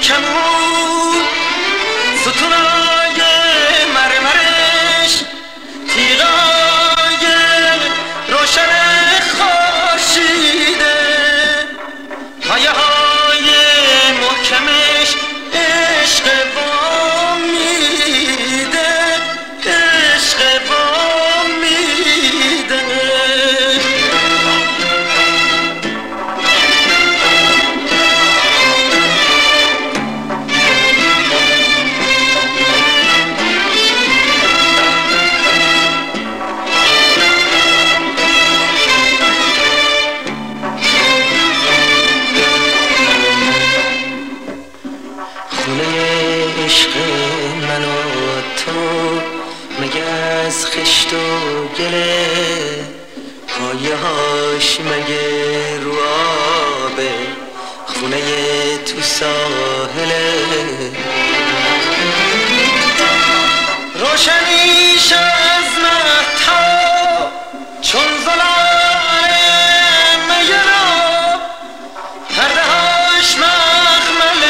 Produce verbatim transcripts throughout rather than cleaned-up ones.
کمون ستونای مرمرش تیغای روشن خورشیده پایه های محکمش عشق وام میده عشق وام میده عشق من و تو مگه از خشت و گله پایه هاش مگه رو آبه خونه تو ساحله روشنیش از مهتاب چون زلال میرا پرده هاش مخمله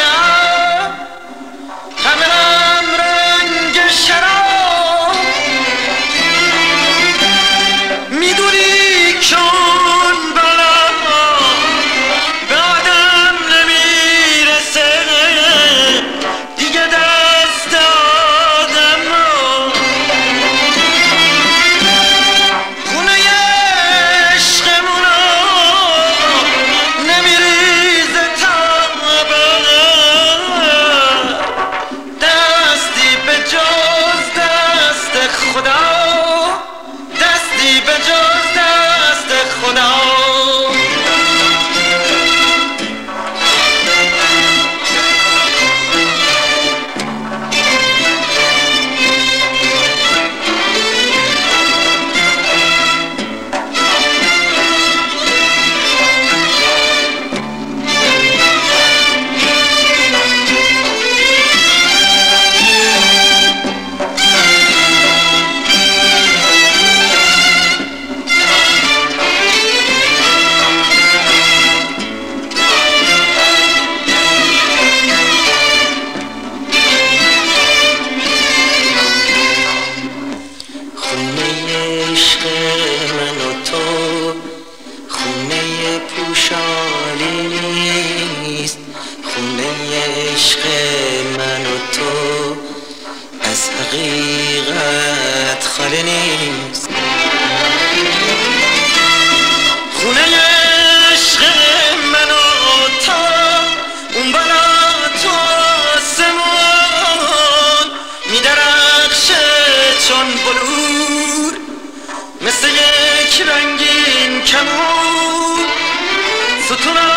پوشالیست خونه عشق من و تو از حقیقت خالی نیست خونه عشق من و تو اون بالا تو آسمون میدرخشه چون بلور مثل یک رنگین کمون ستون